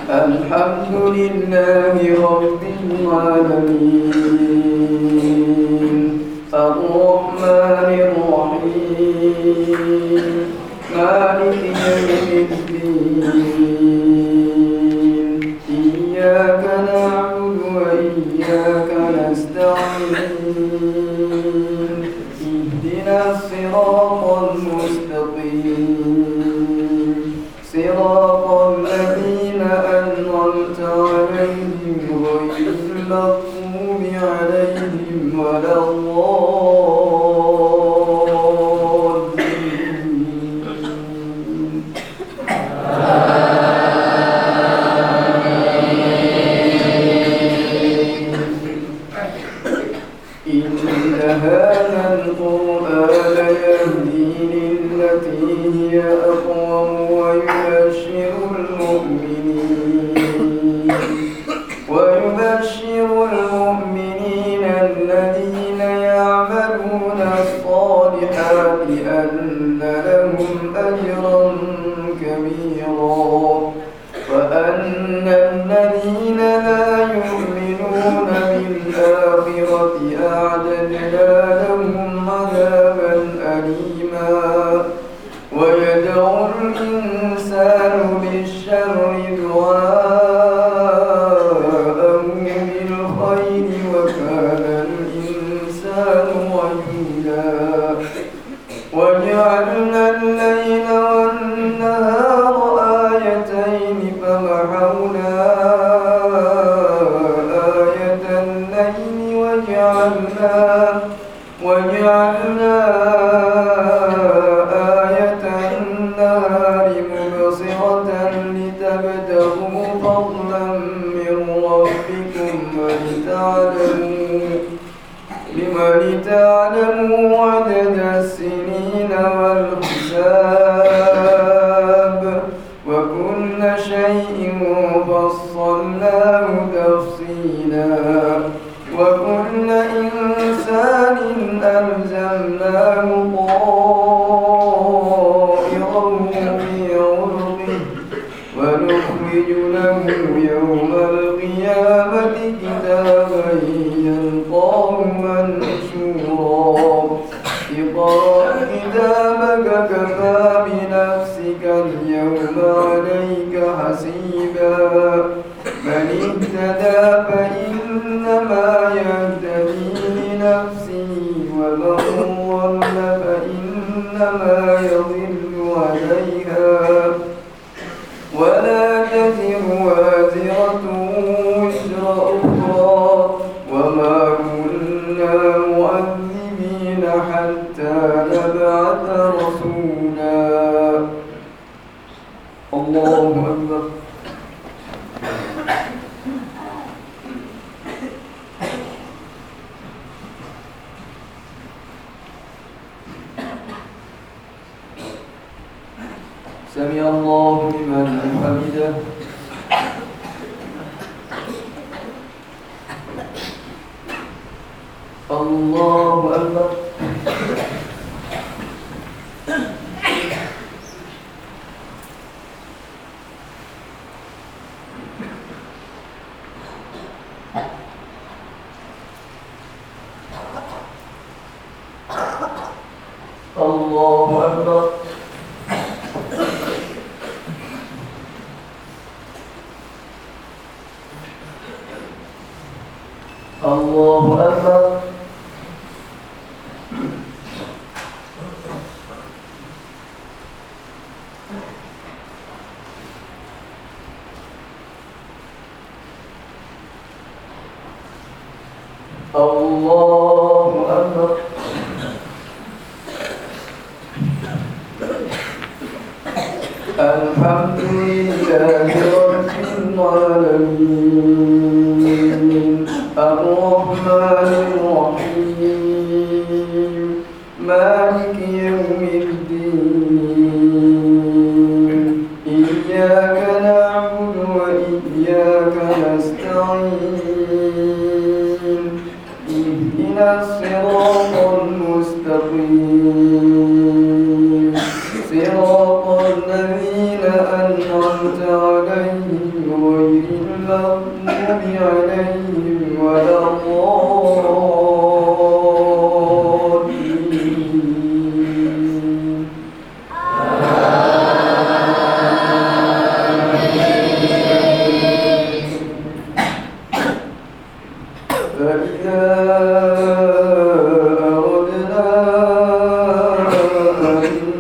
الحمد لله رب العالمين الرحمن الرحيم مالك يوم الدين إياك نعبد وإياك نستعين اهدنا الصراط المستقيم صراط الذين أنعمت عليهم غير المغضوب عليهم ولا الضالين. إن هذا القرآن يهدي للتي هي أقوم ويبشر المؤمنين الذين يعملون الصالحات أن لهم أجرا كبيرا وأن الذين لا يؤمنون بالآخرة أعتدنا لهم عذابا أليما ويدعو الإنسان بالشر دعاءه بالخير وكان الإنسان عجولا وجعلنا الليل والنهار آيتين فمحونا آية الليل وجعلنا آية النهار مبصرة لتبتغوا فضلا من ربكم ولتعلموا عدد السنين والحساب وكل شيء فصلناه تفصيلا وكل إنسان ألزمناه طائره في عنقه ونخرج له يوم القيامة كتابا يلقاه منشورا اقرأ كتابك كفى بنفسك اليوم عليك حسيبا من اهتدى فإنما يهتدي لنفسه ومن ضل فإنما يضل عليها ولا تزر وازرة وزر أخرى وما كنا مؤذبين حتى نبعث رسولا. الله أكبر. سمع الله لمن حمده. الله أكبر. الله أكبر. الله أكبر. الله أكبر. الحمد لله رب العالمين الرحمن الرحيم مالك يوم الدين إياك نعبد وإياك نستعين اهدنا الصراط المستقيم صراط الذين أنعمت عليهم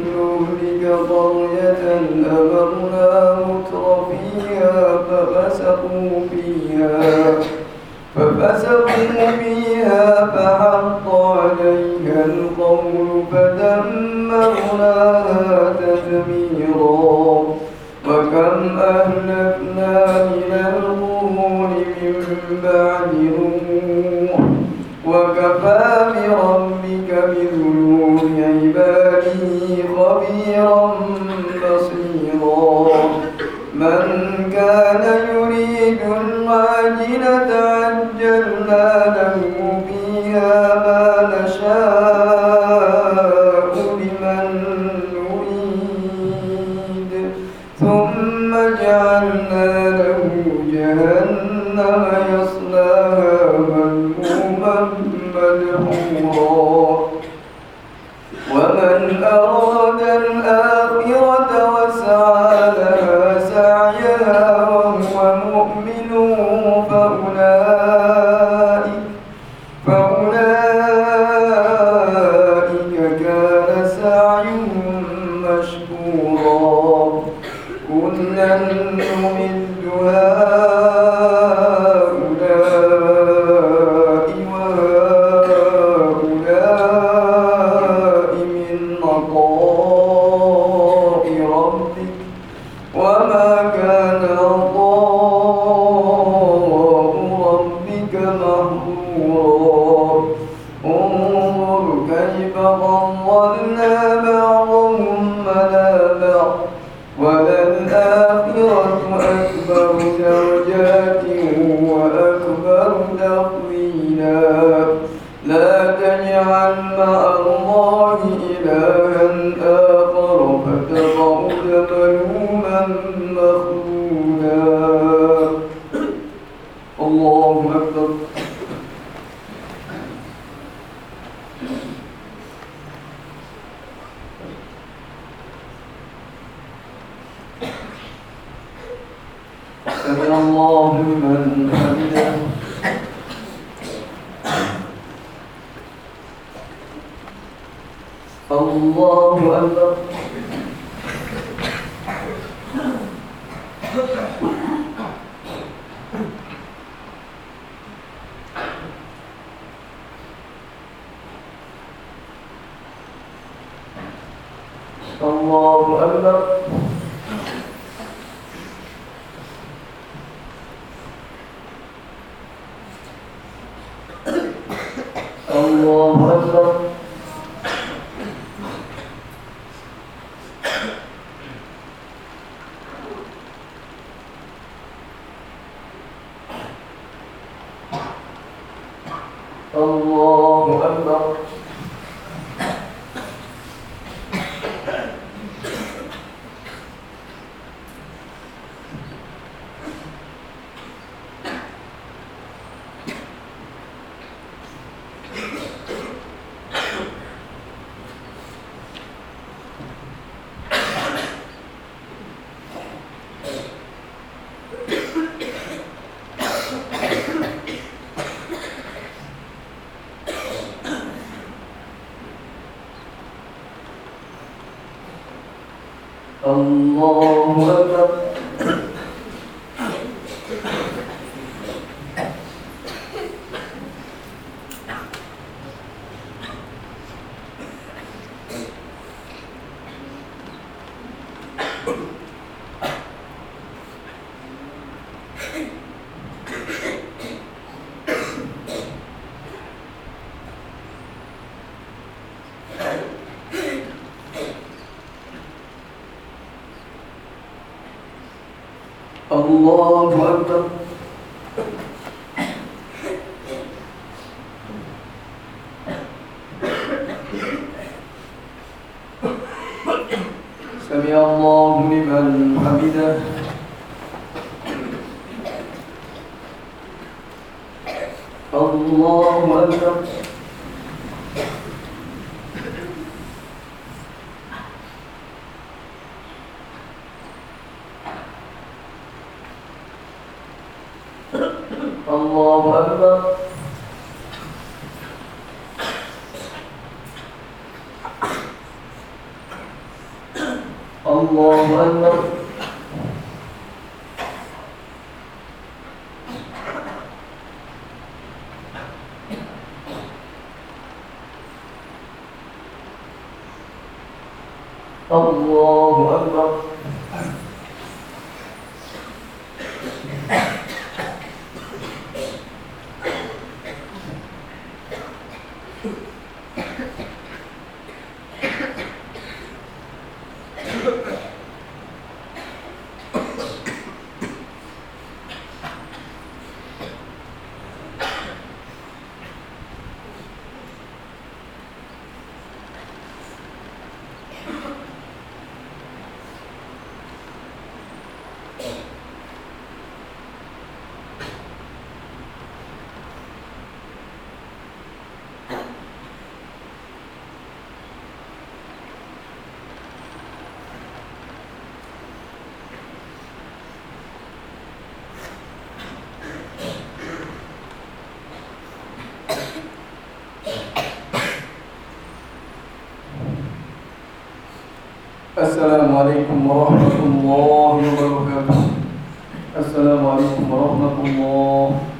نهلك قرية أمرنا متر فيها ففسقوا فيها فحق عليها القول فدمرناها تدميرا وكم أهلكنا من القرون من بعد نوح وكفى بربك بذنوب عباده خبيرا بصيرا من كان يريد العاجلة عجلنا له فيها ما نشاء لمن نريد ثم جعلنا له جهنم يصلاها مذموما مدحورا ومن أراد الآخرة وسعى لها سعيها وهو مؤمن فأولئك كان سعيهم مشكورا كلا نمد هؤلاء وهؤلاء من عطاء ربك وما كان عطاء ربك محظورا انظر كيف فضلنا بعضهم على بعض وللآخرة أكبر درجات وأكبر تفضيلا لا تجعل مع الله إلها آخر فتقعد ملوما مخذولا الله أكبر سمع الله لمن حمده الله أكبر الله أكبر الله أكبر الله أكبر الله أكبر الله أكبر سمع الله لمن حمده الله أكبر الله أكبر الله أكبر الله أكبر السلام عليكم ورحمة الله وبركاته. السلام عليكم ورحمة الله.